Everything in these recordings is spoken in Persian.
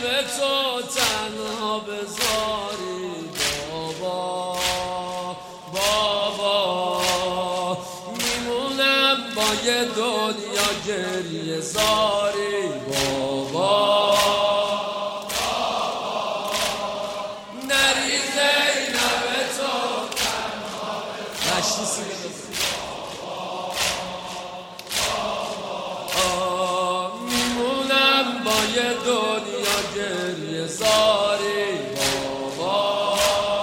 لب تو تنها بذاری بابا بابا، میمونم با یه دنیا گریه زاری بابا. نریزه این لب تو تنها بذاری یه دنیا گریه زاری بابا.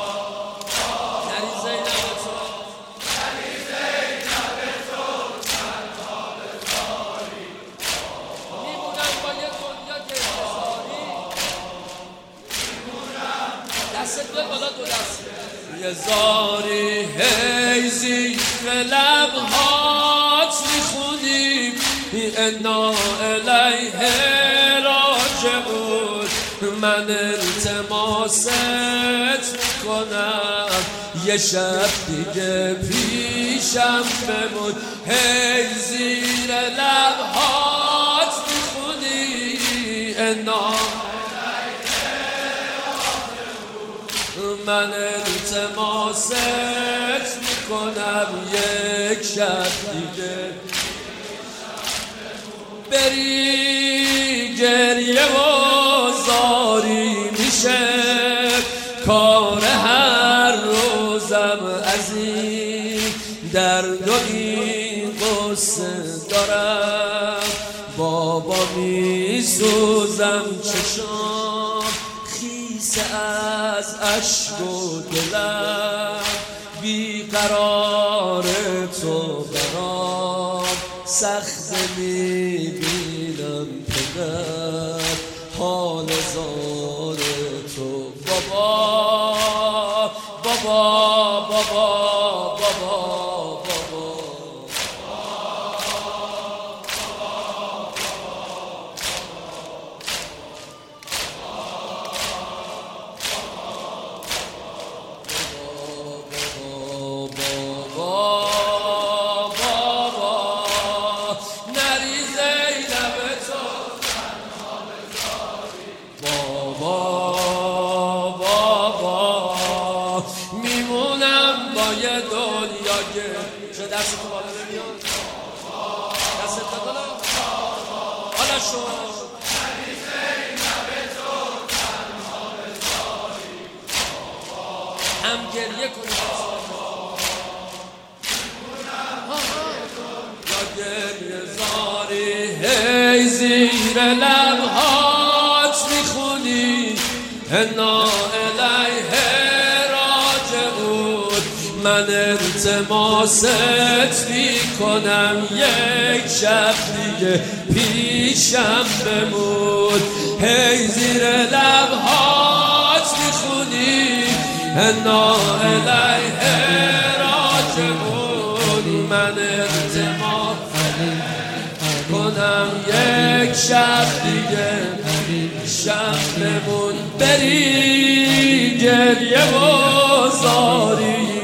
نریزه این لب تو تنها بذاری بابا، میمونم با یه دنیا گریه زاری. دست دو بالا، دو دست یه زاری. هی زیر لبهات میخونیم انا الیه من التماست میکنم یه شب دیگه پیشم بمون. هی زیر لبهات میخونی انا من التماست میکنم یک شب دیگه بری گریه و زاری میشه کار هر روزم از این درد و این قصه دارم بابا. میسوزم چشام خیسه از اشک و دلم بیقرار تو برام سخت میبینم پدر حال زار تو بابا بابا بابا بابا یه دنیا چه دست تو بالا نمیاد دست تو بالا حالا شد هم گریه کنی یا گریه زاری. هی زیر لبهات میخونی انا الیه من التماست میکنم یک شب دیگه پیشم بمون. هی زیر لبهات میخونی انا الیه راجعون من التماست کنم یک شب دیگه پیشم بمون. بری گریه و زاری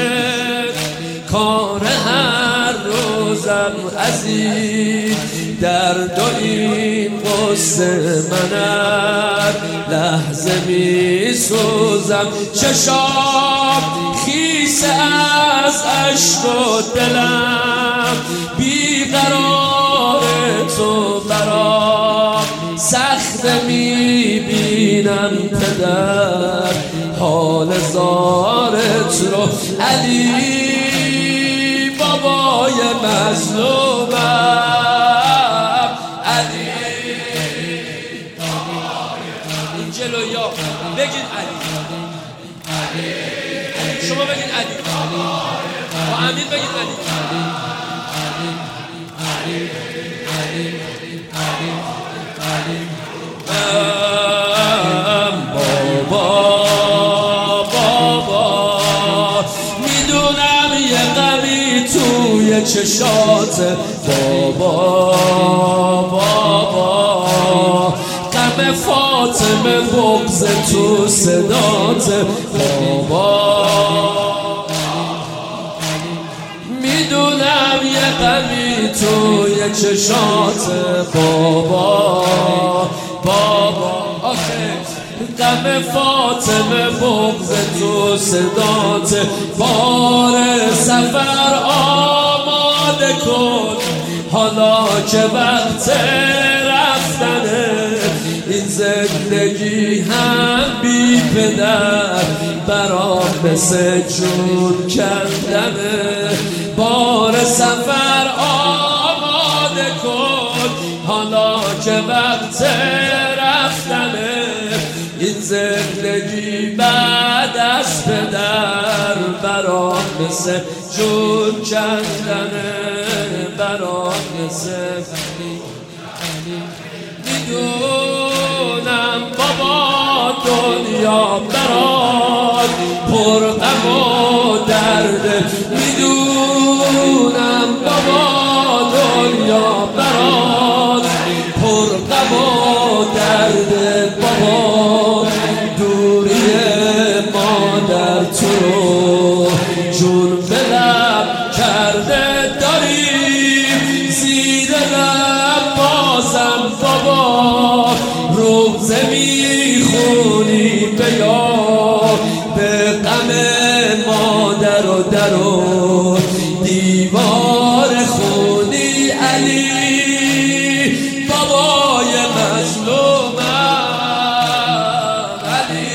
کار هر روزم از این درد و این قصه منم لحظه می سوزم چشام خیسه از عشق و دلم بیقرار تو برام سخت می بینم پدر حال زارت رو. علی بابای مظلومم علی این جلویا بگین علی شما بگین علی با امیر بگین علی بابا توی چشات بابا بابا غم فاطمه بغض تو صدات بابا میدونم یه غمی توی چشات بابا بابا غم فاطمه بغض تو صدات بار سفر آماده کن حالا که وقت رفتنه این زندگی هم بی پدر برام مثل جون کندنه بار سفر آماده کن حالا که وقت رفتنه این زندگی بعد از پدر برام مثل جون کندنه برام مثل میدونم بابا دنیا برات پر غم و درده میدونم بابا دنیا برات پر غم و درده بابا دوری مادر تو رو جون به لب کرده داریم زیر لب بازم بابا روزه میخونی به یاد به غم مادر و در و دیوار خونی علی بابای مظلومم علی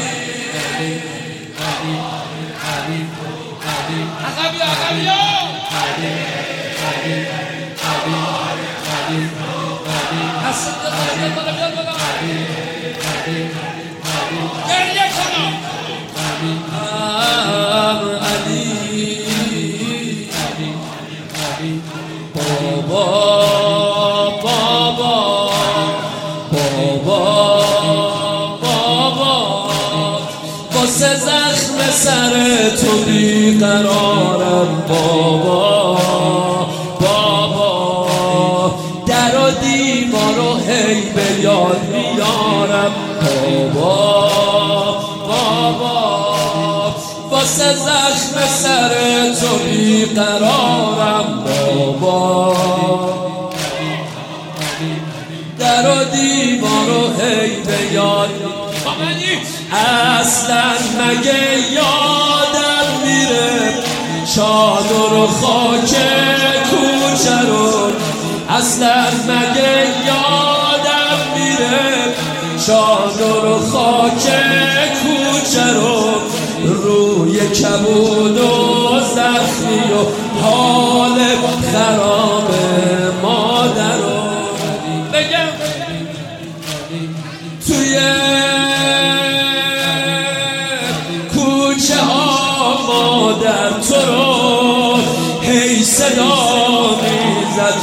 واسه زخم سر تو بیقرارم بابا بابا در و دیوار و هی به یاد میارم بابا بابا واسه زخم سر تو بیقرارم بابا در و دیوار و هی به یاد اصلا مگه یادم میره چادر و خاک کوچه رو اصلا مگه یادم میره چادر و خاک کوچه رو روی کبود و زخمی و حال خراب مادر رو بگم توی کوچه ها مادر تو رو هی صدا میزد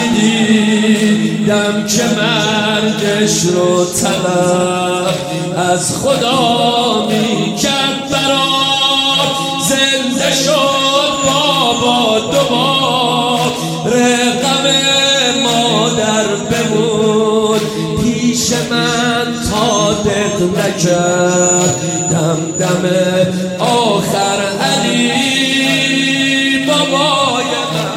میدیدم که مرگش رو طلب از خدا میکرد برام زنده شد بابا دوباره غم مادر بمون پیش من تا دق نکرد دم آخر علی بابای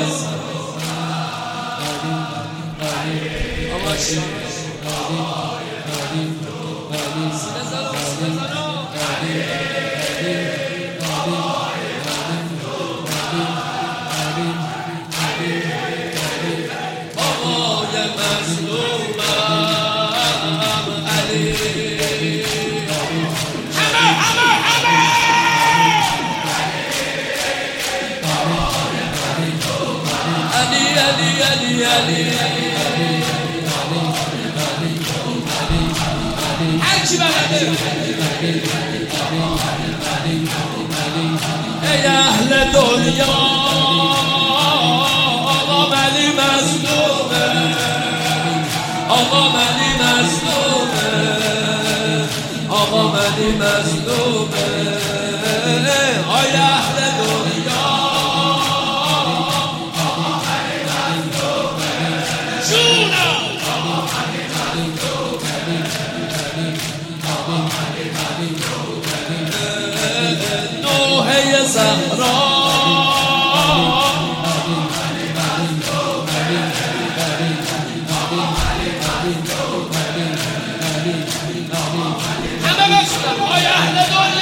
ای اهل دنیا آقا علی مظلومه آقا علی مظلومه آقا علی مظلومه ای اهل دنیا آقا علی مظلومه جونا نوحه زهرا همه بشنم دنیا